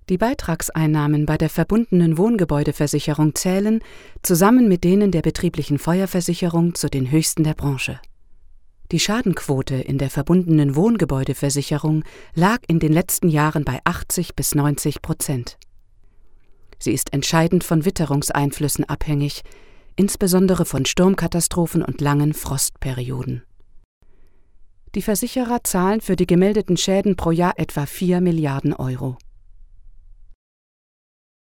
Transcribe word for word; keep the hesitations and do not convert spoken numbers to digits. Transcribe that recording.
Die Beitragseinnahmen bei der verbundenen Wohngebäudeversicherung zählen, zusammen mit denen der betrieblichen Feuerversicherung, zu den höchsten der Branche. Die Schadenquote in der verbundenen Wohngebäudeversicherung lag in den letzten Jahren bei achtzig bis neunzig Prozent. Sie ist entscheidend von Witterungseinflüssen abhängig, insbesondere von Sturmkatastrophen und langen Frostperioden. Die Versicherer zahlen für die gemeldeten Schäden pro Jahr etwa vier Milliarden Euro.